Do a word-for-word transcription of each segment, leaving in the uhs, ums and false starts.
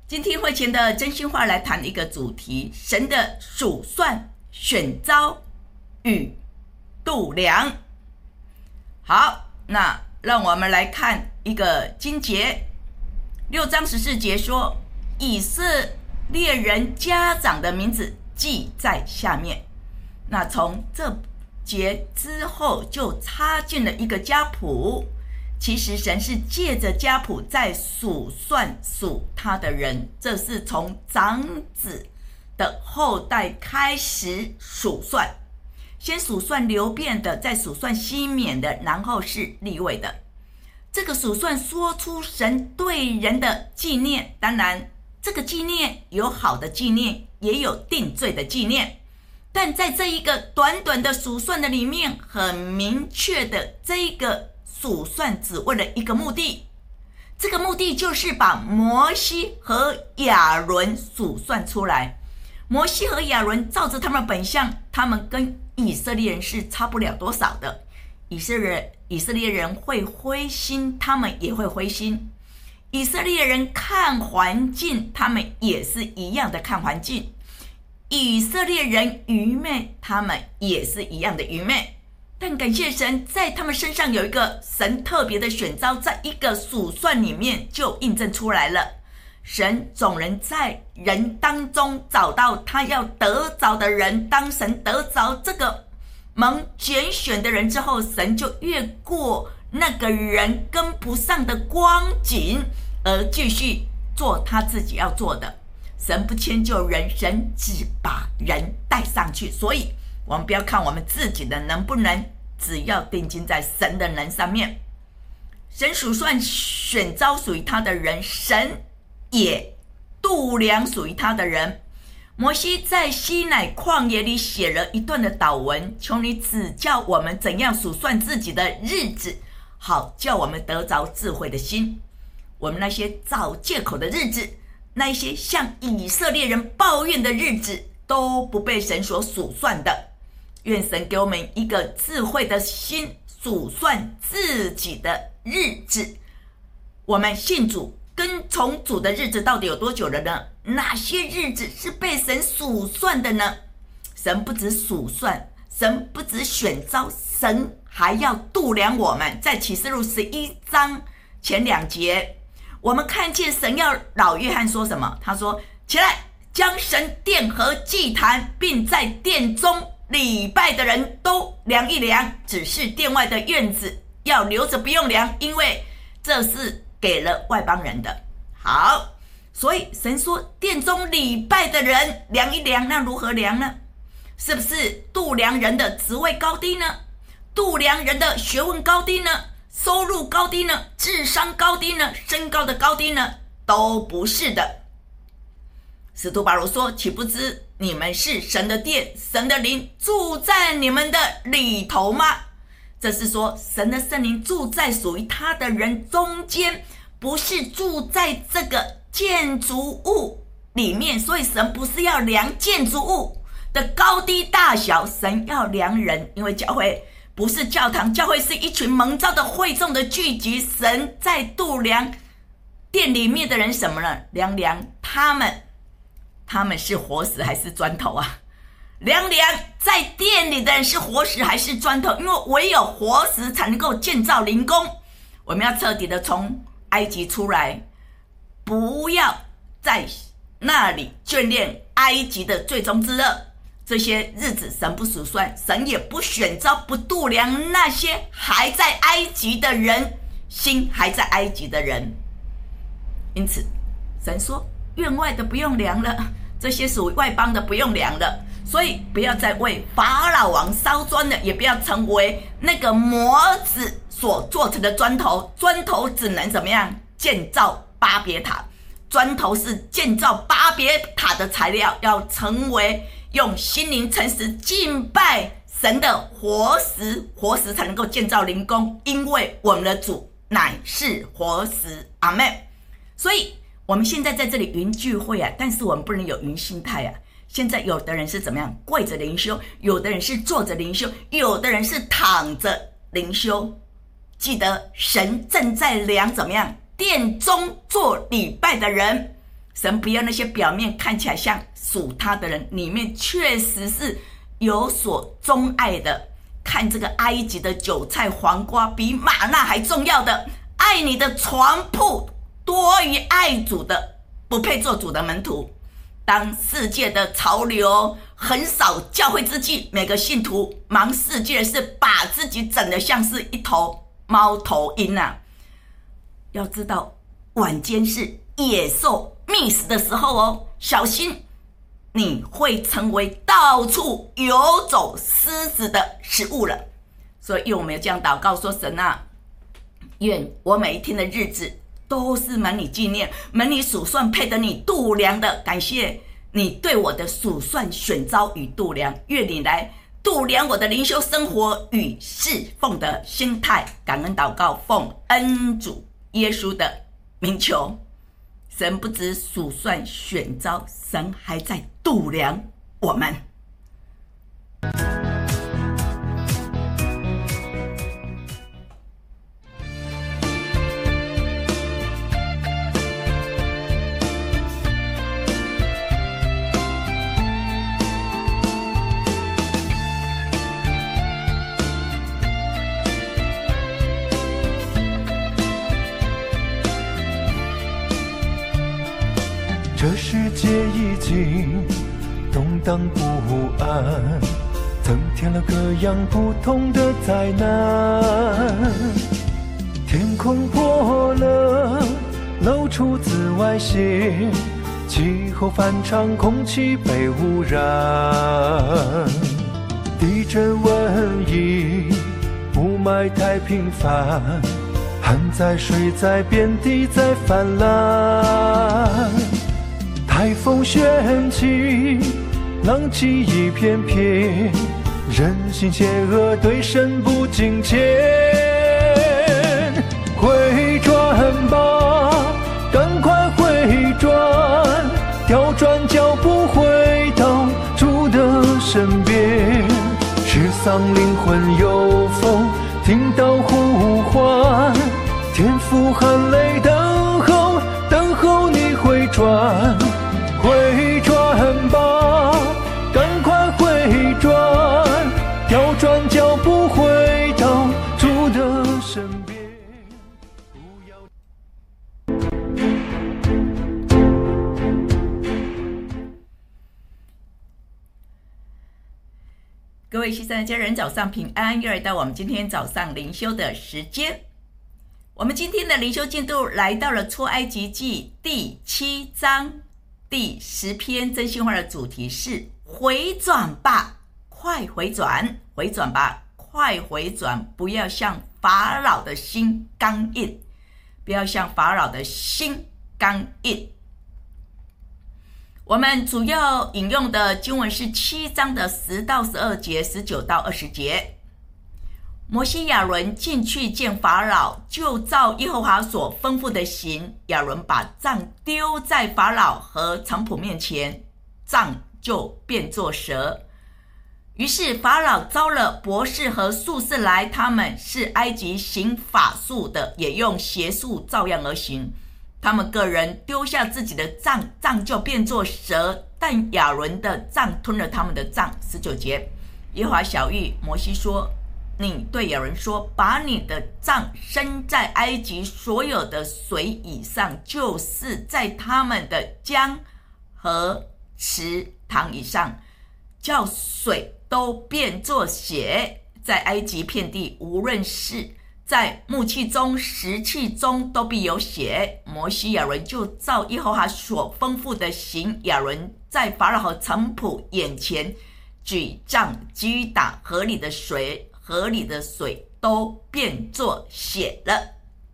今天会前的真心话来谈一个主题：神的数算、选召与度量。好，那让我们来看一个经节，六章十四节说，以色列人家长的名字记在下面。那从这节之后就插进了一个家谱，其实神是借着家谱在数算属他的人，这是从长子的后代开始数算，先数算流便的，再数算西缅的，然后是利未的。这个数算说出神对人的纪念，当然这个纪念有好的纪念，也有定罪的纪念，但在这一个短短的数算的里面，很明确的，这一个数算只为了一个目的，这个目的就是把摩西和亚伦数算出来。摩西和亚伦照着他们本相，他们跟以色列人是差不了多少的。以色列以色列人会灰心，他们也会灰心。以色列人看环境，他们也是一样的看环境。以色列人愚昧，他们也是一样的愚昧。但感谢神，在他们身上有一个神特别的选召，在一个数算里面就印证出来了。神总能在人当中找到他要得着的人，当神得着这个蒙拣选的人之后，神就越过那个人跟不上的光景，而继续做他自己要做的。神不迁就人，神只把人带上去。所以我们不要看我们自己的能不能，只要定睛在神的能上面。神数算选召属于他的人，神也度量属于他的人。摩西在西乃旷野里写了一段的祷文，求你指教我们怎样数算自己的日子，好叫我们得着智慧的心。我们那些找借口的日子，那些向以色列人抱怨的日子，都不被神所数算的。愿神给我们一个智慧的心，数算自己的日子。我们信主跟从主的日子到底有多久了呢？哪些日子是被神数算的呢？神不只数算，神不只选召，神还要度量我们。在启示录十一章前两节，我们看见神要老约翰说什么？他说，起来，将神殿和祭坛并在殿中礼拜的人都量一量，只是殿外的院子要留着不用量，因为这是给了外邦人的。好，所以神说殿中礼拜的人量一量，那如何量呢？是不是度量人的职位高低呢？度量人的学问高低呢？收入高低呢？智商高低呢？身高的高低呢？都不是的。使徒保罗说，岂不知你们是神的殿，神的灵住在你们的里头吗？这是说神的圣灵住在属于他的人中间，不是住在这个建筑物里面。所以神不是要量建筑物的高低大小，神要量人。因为教会不是教堂，教会是一群蒙召的会众的聚集。神在度量殿里面的人什么呢？量量他们他们是活石还是砖头啊？量量在殿里的人是活石还是砖头？因为唯有活石才能够建造灵宫。我们要彻底的从埃及出来，不要在那里眷恋埃及的最终之乐。这些日子神不数算，神也不选召，不度量那些还在埃及的人，心还在埃及的人。因此神说，院外的不用量了，这些属于外邦的不用量了。所以不要再为法老王烧砖了，也不要成为那个模子所做成的砖头。砖头只能怎么样？建造巴别塔。砖头是建造巴别塔的材料，要成为用心灵诚实敬拜神的活石，活石才能够建造灵宫，因为我们的主乃是活石。阿们。所以我们现在在这里云聚会啊，但是我们不能有云心态啊。现在有的人是怎么样？跪着灵修，有的人是坐着灵修，有的人是躺着灵修。记得神正在量怎么样？殿中做礼拜的人， 神不要那些表面看起来像属他的人，里面确实是有所钟爱的。看这个埃及的韭菜黄瓜比玛纳还重要的，爱你的床铺多于爱主的，不配做主的门徒。当世界的潮流横扫教会之际，每个信徒忙世界是把自己整得像是一头猫头鹰啊！要知道晚间是野兽觅食的时候哦，小心你会成为到处游走狮子的食物了。所以我们要这样祷告说，神啊，愿我每一天的日子都是门你纪念，门你数算，配得你度量的。感谢你对我的数算、选召与度量，愿你来度量我的灵修生活与侍奉的心态。感恩祷告，奉恩主耶稣的名求。神不只数算选召，神还在度量我们。 这世界已经动荡不安，增添了各样不同的灾难。天空破了，露出紫外线，气候反常，空气被污染。地震、瘟疫、雾霾太频繁，旱灾、水灾遍地在泛滥。台风旋起，浪迹一片片，人心险恶，对神不敬虔。回转吧，赶快回转，调转脚步回到主的身边。失丧灵魂有风，听到呼唤，天父含泪等候，等候你回转。回转吧，赶快回转，调转脚步回到主的身边。不要各位西山的家人，早上平安，又来到我们今天早上灵修的时间。我们今天的灵修进度来到了出埃及记第七章第十篇，真心话的主题是回转吧，快回转，回转吧，快回转，不要像法老的心刚硬，不要像法老的心刚硬。我们主要引用的经文是七章的十到十二节，十九到二十节。摩西亚伦进去见法老，就照耶和华所吩咐的行。亚伦把杖丢在法老和臣仆面前，杖就变作蛇。于是法老招了博士和术士来，他们是埃及行法术的，也用邪术照样而行。他们个人丢下自己的杖，杖就变作蛇，但亚伦的杖吞了他们的杖。十九节，耶和华晓谕摩西说，你对亚伦说，把你的杖伸在埃及所有的水以上，就是在他们的江河池塘以上，叫水都变作血，在埃及遍地，无论是在木器中石器中，都必有血。摩西亚伦就照耶和华所吩咐的行。亚伦在法老和臣仆眼前举杖击打河里的水，河里的水都变作血了。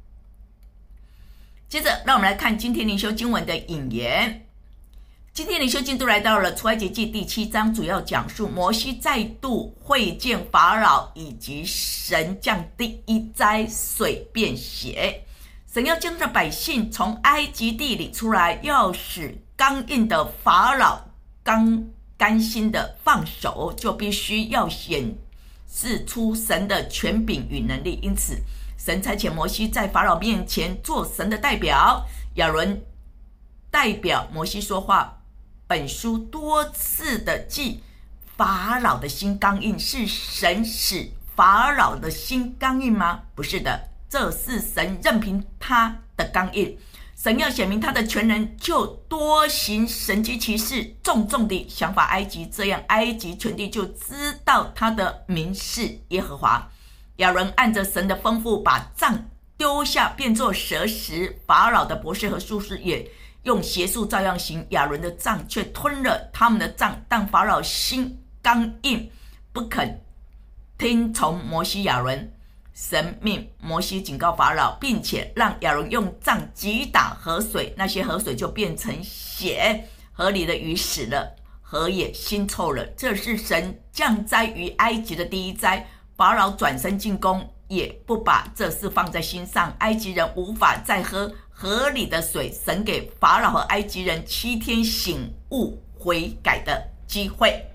接着让我们来看今天灵修经文的引言。今天灵修进度来到了出埃及记第七章，主要讲述摩西再度会见法老，以及神降第一灾水变血。神要将这百姓从埃及地里出来，要使刚硬的法老刚甘心的放手，就必须要显示出神的权柄与能力。因此神差遣摩西在法老面前做神的代表，亚伦代表摩西说话。本书多次的记法老的心刚硬，是神使法老的心刚硬吗？不是的，这是神任凭他的刚硬。神要显明他的全能，就多行神迹奇事，重重地降罚埃及，这样埃及全地就知道他的名是耶和华。亚伦按着神的吩咐把杖丢下，变作蛇食。法老的博士和术士也用邪术照样行，亚伦的杖却吞了他们的杖，但法老心刚硬，不肯听从摩西亚伦。神命摩西警告法老，并且让亚伦用杖击打河水，那些河水就变成血，河里的鱼死了，河也腥臭了。这是神降灾于埃及的第一灾。法老转身进宫，也不把这事放在心上。埃及人无法再喝河里的水，神给法老和埃及人七天醒悟悔改的机会。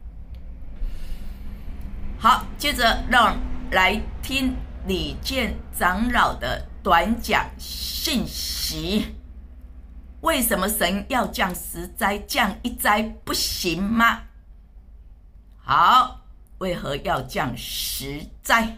好，接着让来听李健长老的短讲信息。为什么神要降十灾，降一灾不行吗？好，为何要降十灾？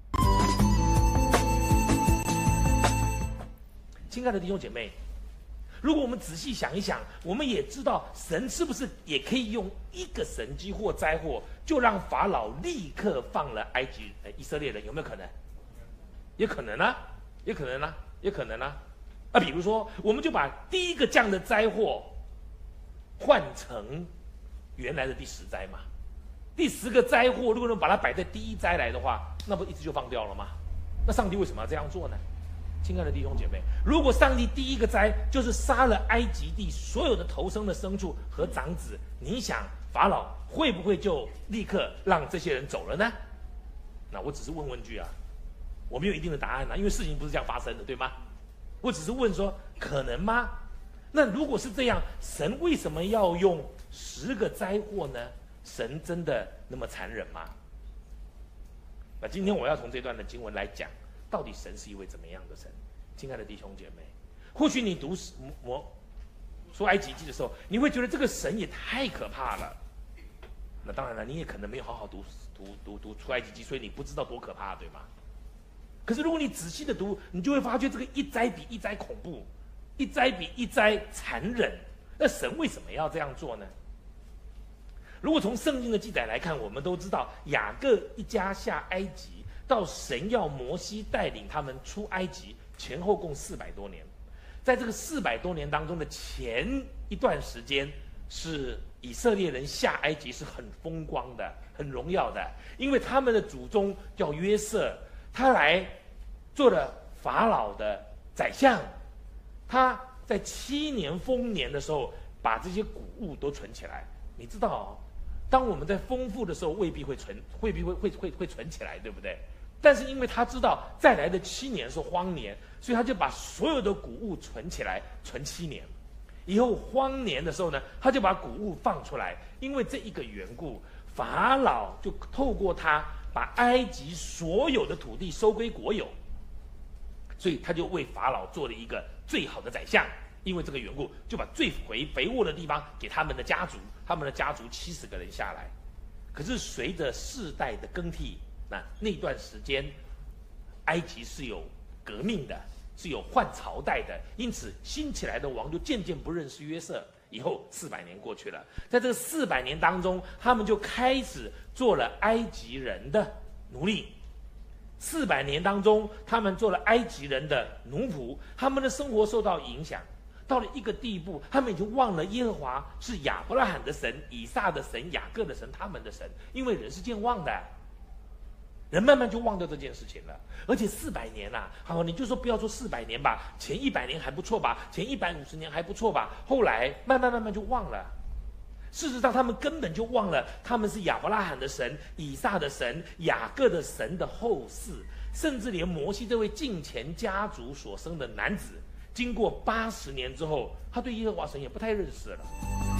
亲爱的弟兄姐妹，如果我们仔细想一想，我们也知道神是不是也可以用一个神迹或灾祸，就让法老立刻放了埃及呃以色列人？有没有可能？也可能啊，也可能啊，也可能啊。啊，比如说，我们就把第一个降的灾祸换成原来的第十灾嘛。第十个灾祸，如果能把它摆在第一灾来的话，那不一直就放掉了吗？那上帝为什么要这样做呢？亲爱的弟兄姐妹，如果上帝第一个灾就是杀了埃及地所有的头生的牲畜和长子，你想法老会不会就立刻让这些人走了呢？那我只是问问句啊，我没有一定的答案啊，因为事情不是这样发生的，对吗？我只是问说，可能吗？那如果是这样，神为什么要用十个灾祸呢？神真的那么残忍吗？那今天我要从这段的经文来讲，到底神是一位怎么样的神？亲爱的弟兄姐妹，或许你读摩说埃及记的时候，你会觉得这个神也太可怕了。那当然了，你也可能没有好好读读读读出埃及记，所以你不知道多可怕，对吗？可是如果你仔细的读，你就会发觉这个一灾比一灾恐怖，一灾比一灾残忍。那神为什么要这样做呢？如果从圣经的记载来看，我们都知道雅各一家下埃及，到神要摩西带领他们出埃及，前后共四百多年。在这个四百多年当中的前一段时间，是以色列人下埃及是很风光的、很荣耀的，因为他们的祖宗叫约瑟，他来做了法老的宰相。他在七年丰年的时候，把这些谷物都存起来。你知道、哦，当我们在丰富的时候，未必会存，未必会会会会存起来，对不对？但是因为他知道再来的七年是荒年，所以他就把所有的谷物存起来，存七年。以后荒年的时候呢，他就把谷物放出来。因为这一个缘故，法老就透过他把埃及所有的土地收归国有，所以他就为法老做了一个最好的宰相。因为这个缘故，就把最肥肥沃的地方给他们的家族，他们的家族七十个人下来。可是随着世代的更替，那那段时间，埃及是有革命的，是有换朝代的，因此新起来的王就渐渐不认识约瑟。以后四百年过去了，在这四百年当中，他们就开始做了埃及人的奴隶。四百年当中，他们做了埃及人的奴仆，他们的生活受到影响。到了一个地步，他们已经忘了耶和华是亚伯拉罕的神、以撒的神、雅各的神，他们的神。因为人是健忘的，人慢慢就忘掉这件事情了。而且四百年啊，好，你就说不要说四百年吧，前一百年还不错吧，前一百五十年还不错吧，后来慢慢慢慢就忘了。事实上，他们根本就忘了他们是亚伯拉罕的神、以撒的神、雅各的神的后嗣，甚至连摩西这位近前家族所生的男子。经过八十年之后，他对耶和华神也不太认识了。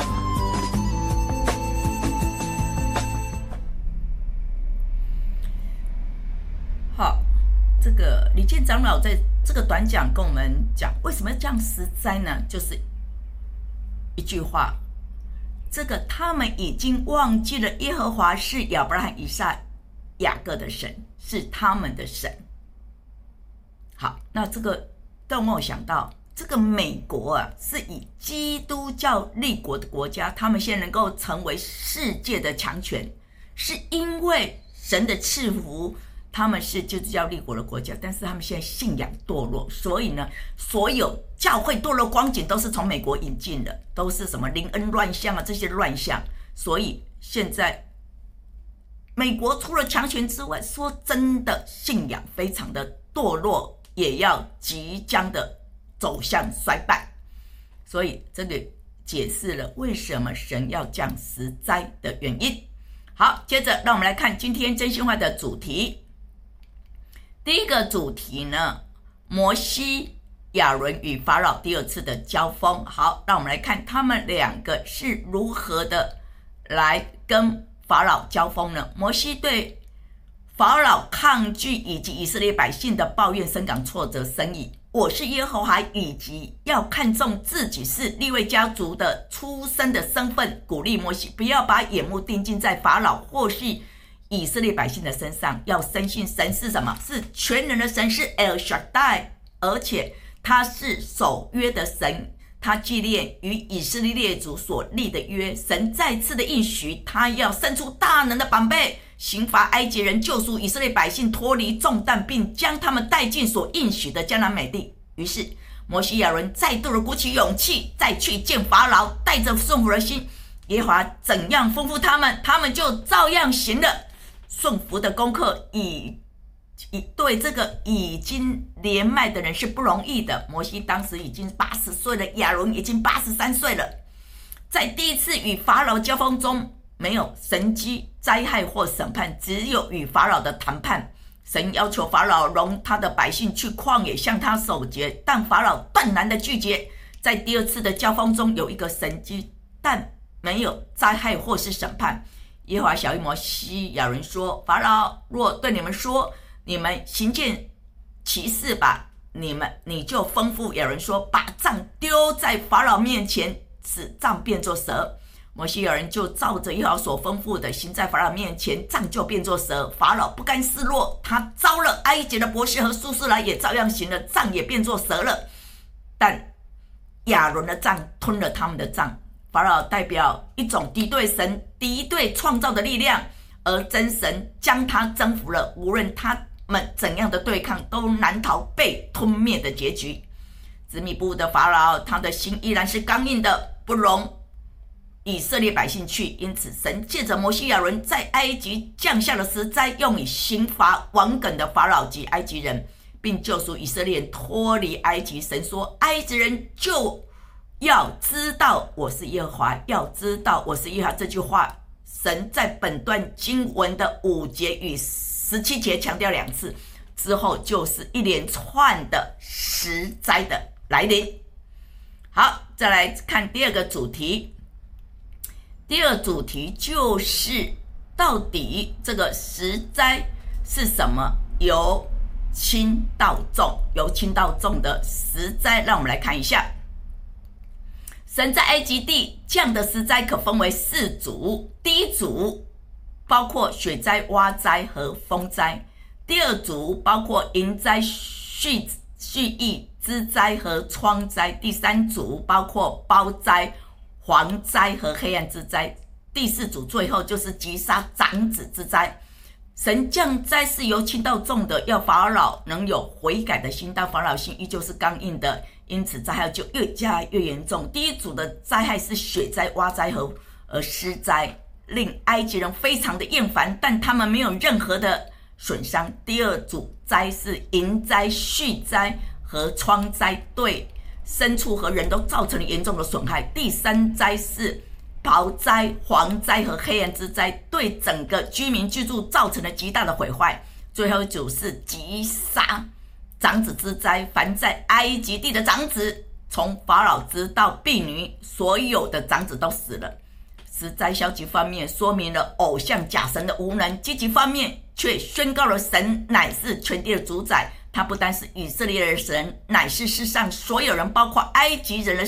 好，这个李健长老在这个短讲跟我们讲，为什么要降十灾呢？就是一句话，这个他们已经忘记了耶和华是亚伯拉罕、以撒、雅各的神，是他们的神。好，那这个让我想到，这个美国啊，是以基督教立国的国家，他们现在能够成为世界的强权，是因为神的赐福，他们是基督教立国的国家，但是他们现在信仰堕落，所以呢，所有教会堕落光景都是从美国引进的，都是什么林恩乱象啊，这些乱象。所以现在美国除了强权之外，说真的，信仰非常的堕落，也要即将的走向衰败。所以这个解释了为什么神要降十灾的原因。好，接着让我们来看今天真心话的主题。第一个主题呢，摩西、亚伦与法老第二次的交锋。好，让我们来看他们两个是如何的来跟法老交锋呢？摩西对法老抗拒以及以色列百姓的抱怨深感挫折，深以我是耶和华，以及要看重自己是利未家族的出身的身份，鼓励摩西不要把眼目定睛在法老或是以色列百姓的身上，要深信神是什么？是全能的神，是 El Shaddai， 而且他是守约的神，他纪念与以色列列祖所立的约。神再次的应许，他要伸出大能的膀臂，刑罚埃及人，救赎以色列百姓脱离重担，并将他们带进所应许的迦南美地。于是摩西亚伦再度的鼓起勇气，再去见法老，带着顺服的心，耶和华怎样吩咐他们，他们就照样行了。顺服的功课，以对这个已经年迈的人是不容易的。摩西当时已经八十岁了，亚伦已经八十三岁了。在第一次与法老交锋中，没有神迹、灾害或审判，只有与法老的谈判。神要求法老容他的百姓去旷野向他守节，但法老断然的拒绝。在第二次的交锋中，有一个神迹，但没有灾害或是审判。耶和华晓谕摩西、亚伦说：法老若对你们说，你们行件奇事吧，你们你就吩咐亚伦说，把杖丢在法老面前，使杖变作蛇。摩西亚伦就照着耶和华所吩咐的行在法老面前，杖就变作蛇。法老不甘示弱，他招了埃及的博士和术士来，也照样行了，杖也变作蛇了。但亚伦的杖吞了他们的杖。法老代表一种敌对神、敌对创造的力量，而真神将他征服了，无论他们怎样的对抗，都难逃被吞灭的结局。执迷不悟的法老，他的心依然是刚硬的，不容以色列百姓去。因此神借着摩西亚伦在埃及降下了十灾，用以刑罚顽梗的法老及埃及人，并救赎以色列人脱离埃及。神说，埃及人就要知道我是耶和华，要知道我是耶和华。这句话神在本段经文的五节与十七节强调两次，之后就是一连串的十灾的来临。好，再来看第二个主题。第二主题就是到底这个十灾是什么？由轻到重，由轻到重的十灾，让我们来看一下。神在埃及地降的十灾可分为四组，第一组包括水灾、蛙灾和风灾，第二组包括蝇灾、蓄蓄疫之灾和疮灾，第三组包括包灾、蝗灾和黑暗之灾，第四组最后就是击杀长子之灾。神降灾是由轻到重的，要法老能有悔改的心，但法老心依旧是刚硬的，因此灾害就越加越严重。第一组的灾害是雪灾、蛙灾和呃湿灾，令埃及人非常的厌烦，但他们没有任何的损伤。第二组灾是蝇灾、蓄灾和疮灾，对牲畜和人都造成了严重的损害。第三灾是雹灾、蝗灾和黑暗之灾，对整个居民居住造成了极大的毁坏。最后一组是击杀长子之灾，凡在埃及地的长子，从法老直到婢女，所有的长子都死了。十灾消极方面说明了偶像假神的无能，积极方面却宣告了神乃是全地的主宰，他不单是以色列的神，乃是世上所有人包括埃及人的神。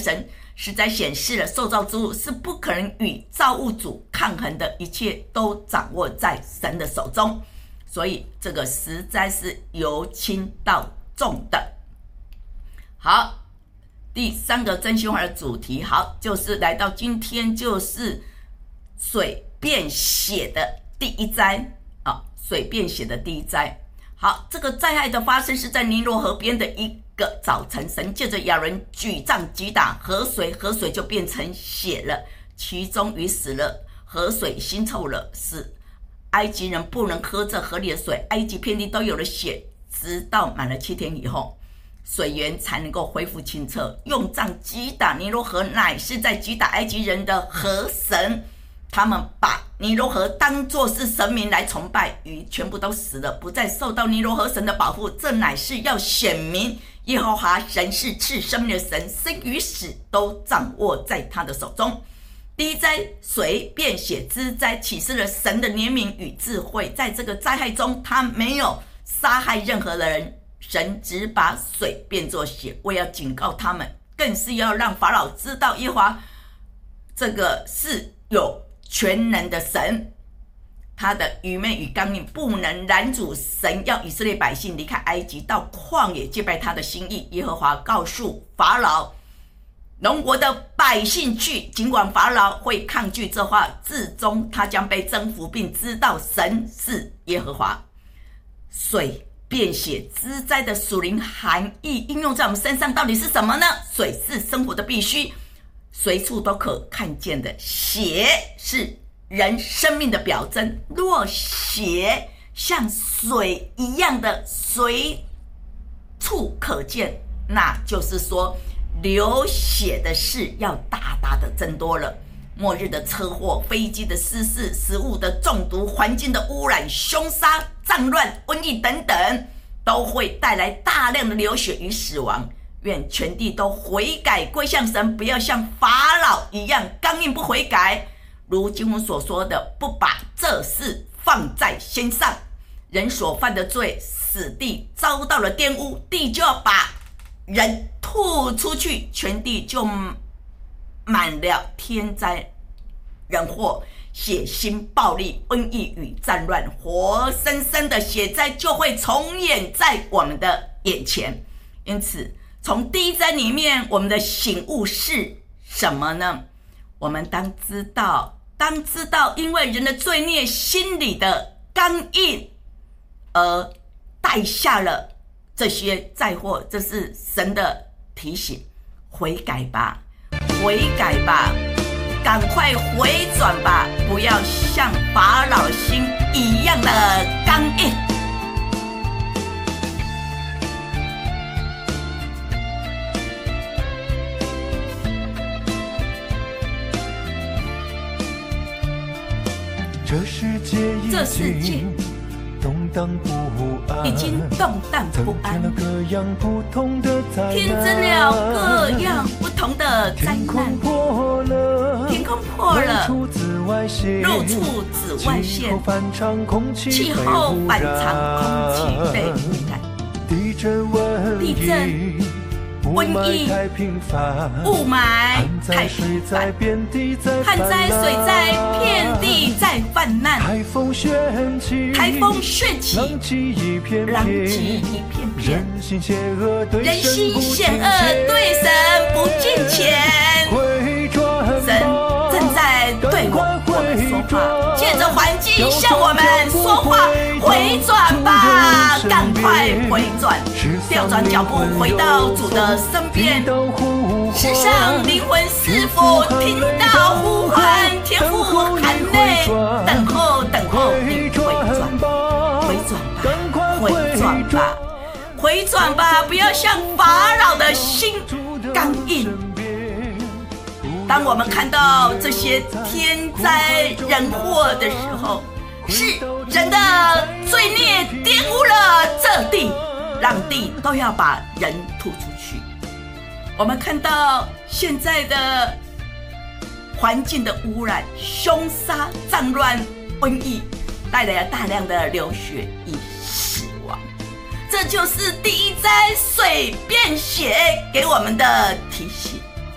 实在显示了受造之物是不可能与造物主抗衡的，一切都掌握在神的手中。所以这个实在是由轻到重的。好，第三个真心话的主题，好，就是来到今天，就是水变血的第一灾啊、哦，水变血的第一灾。好，这个灾害的发生是在尼罗河边的一个早晨，神借着亚伦举杖击打河水，河水就变成血了，其中鱼死了，河水腥臭了，使埃及人不能喝这河里的水，埃及遍地都有了血，直到满了七天以后，水源才能够恢复清澈。用杖击打尼罗河，乃是在击打埃及人的河神，他们把尼罗河当作是神明来崇拜，鱼全部都死了，不再受到尼罗河神的保护。这乃是要显明耶和华神是赐生命的神，生与死都掌握在他的手中。第一灾，水变血之灾，启示了神的怜悯与智慧。在这个灾害中，他没有杀害任何的人，神只把水变作血，为要警告他们，更是要让法老知道耶和华这个是有全能的神，他的愚昧与刚硬不能拦阻神要以色列百姓离开埃及，到旷野敬拜他的心意。耶和华告诉法老，龙国的百姓去，尽管法老会抗拒这话，至终他将被征服，并知道神是耶和华。水变血之灾的属灵含义应用在我们身上到底是什么呢？水是生活的必须，随处都可看见的，血是人生命的表征。若血像水一样的随处可见，那就是说流血的事要大大的增多了。末日的车祸、飞机的失事、食物的中毒、环境的污染、凶杀、战乱、瘟疫等等，都会带来大量的流血与死亡。愿全地都悔改归向神，不要像法老一样刚硬不悔改。如经文所说的，不把这事放在心上。人所犯的罪，使地遭到了玷污，地就要把人吐出去，全地就满了天灾人祸、血腥暴力、瘟疫与战乱，活生生的血灾就会重演在我们的眼前。因此从第一灾里面，我们的醒悟是什么呢？我们当知道当知道因为人的罪孽，心里的刚硬而带下了这些灾祸，这是神的提醒。悔改吧，悔改吧，赶快回转吧，不要像法老心一样的刚硬。 这世界已经动荡不安， 已经动荡不安， 增添了各样不同的灾难， 添增了各样不同的灾难。 天空破了， 天空破了， 露出紫外线， 露出紫外线， 气候反常，空气气候反常，空气被污染， 地震瘟疫， 地震瘟疫太频繁， 雾霾太频繁，旱灾水灾遍地在泛滥， 台风旋起， 台风旋起， 浪迹一片片， 浪迹一片片， 人心险恶对人心险恶对神不敬虔。神正在对我们说话，借着环境向我们说话，回转吧，赶快回转，调转脚步回到主的身边。世上灵魂是否听到呼唤？天父含泪等候，等候你回转，回转吧，回转吧，回转吧，不要像法老的心刚硬。当我们看到这些天灾人祸的时候，是人的罪孽玷污了这地，让地都要把人吐出去。我们看到现在的环境的污染、凶杀、战乱、瘟疫，带来了大量的流血与死亡。这就是第一灾水变血给我们的提醒。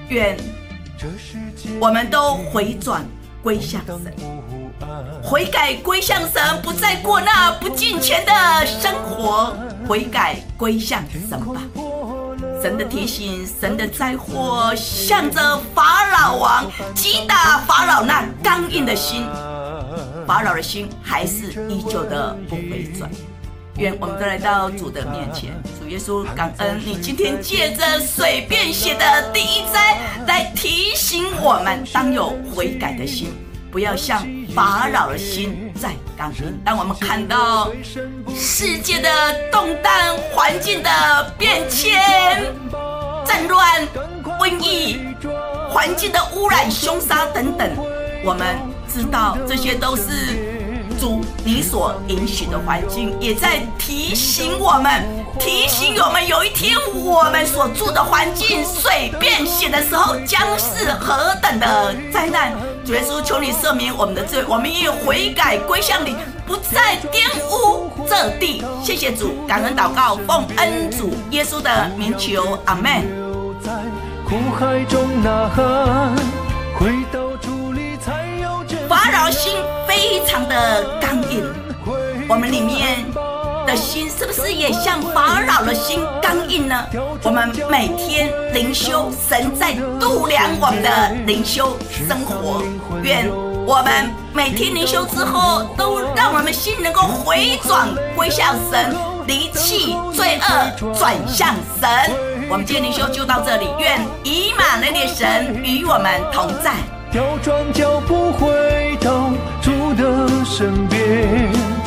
愿我们都回转归向神，悔改归向神，不再过那不敬虔的生活，悔改归向神吧。神的提醒，神的灾祸，向着法老王击打法老那刚硬的心，法老的心还是依旧的不回转。愿我们都来到主的面前，主耶稣，感恩你今天借着水变血的第一灾来提醒我们，当有悔改的心，不要像法老的心在刚硬。当我们看到世界的动荡、环境的变迁、战乱、瘟疫、环境的污染、凶杀等等，我们知道这些都是主你所允许的环境，也在提醒我们，提醒我们有一天我们所住的环境水变血的时候，将是何等的灾难。主耶稣，求你赦免我们的罪，我们也悔改归向你，不再玷污这地。谢谢主，感恩祷告，奉恩主耶稣的名求，阿们。 苦海中呐喊，回到主里才有真。 法老心非常的刚硬，我们里面的心是不是也像法老的心刚硬呢？我们每天灵修，神在度量我们的灵修生活。愿我们每天灵修之后，都让我们心能够回转归向神，离弃罪恶，转向神。我们今天灵修就到这里，愿以马内利神与我们同在。 调转脚步回到主的身边。